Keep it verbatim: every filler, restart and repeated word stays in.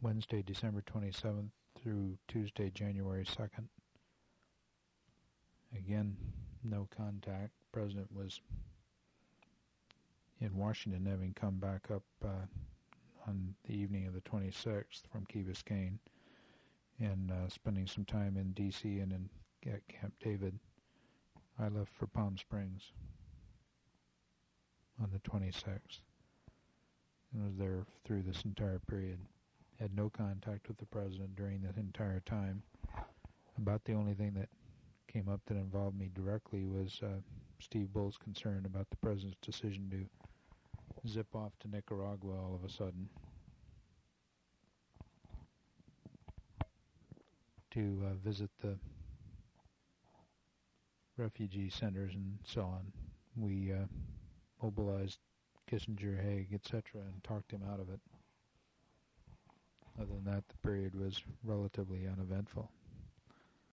Wednesday, December twenty-seventh through Tuesday, January second. Again, no contact. The President was in Washington, having come back up uh, on the evening of the twenty-sixth from Key Biscayne, and uh, spending some time in D C and in at Camp David. I left for Palm Springs on the twenty-sixth and was there through this entire period. Had no contact with the President during that entire time. About the only thing that came up that involved me directly was uh, Steve Bull's concern about the President's decision to zip off to Nicaragua all of a sudden to uh, visit the refugee centers and so on. We uh, mobilized Kissinger, Haig, et cetera, and talked him out of it. Other than that, the period was relatively uneventful.